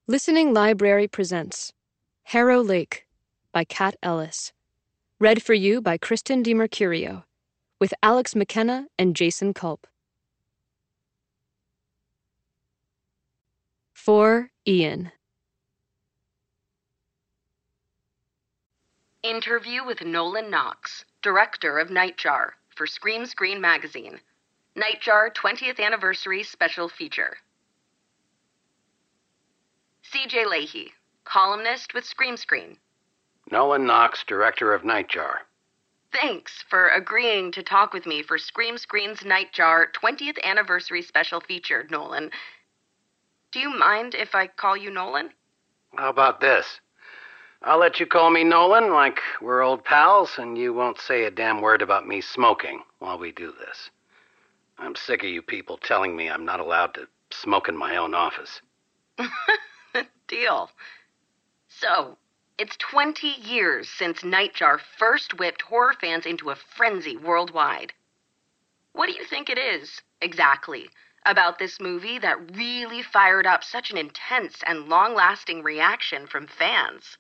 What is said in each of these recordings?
Listening Library presents Harrow Lake by Kat Ellis. Read for you by Kristen DiMercurio, with Alex McKenna and Jason Culp. For Ian. Interview with Nolan Knox, director of Nightjar, for Scream Screen magazine. Nightjar 20th Anniversary Special Feature. C.J. Leahy, columnist with Scream Screen. Nolan Knox, director of Nightjar. Thanks for agreeing to talk with me for Scream Screen's Nightjar 20th Anniversary Special Feature, Nolan. Do you mind if I call you Nolan? How about this? I'll let you call me Nolan like we're old pals, and you won't say a damn word about me smoking while we do this. I'm sick of you people telling me I'm not allowed to smoke in my own office. Deal. So, it's 20 years since Nightjar first whipped horror fans into a frenzy worldwide. What do you think it is, exactly, about this movie that really fired up such an intense and long-lasting reaction from fans?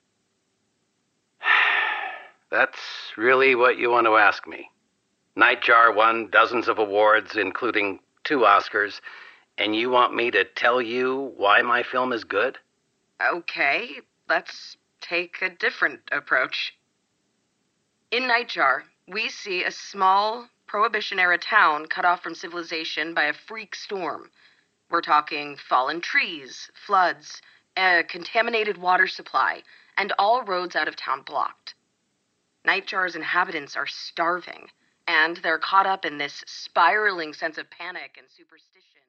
That's really what you want to ask me. Nightjar won dozens of awards, including 2 Oscars, and you want me to tell you why my film is good? Okay, let's take a different approach. In Nightjar, we see a small, Prohibition-era town cut off from civilization by a freak storm. We're talking fallen trees, floods, a contaminated water supply, and all roads out of town blocked. Nightjar's inhabitants are starving, and they're caught up in this spiraling sense of panic and superstition.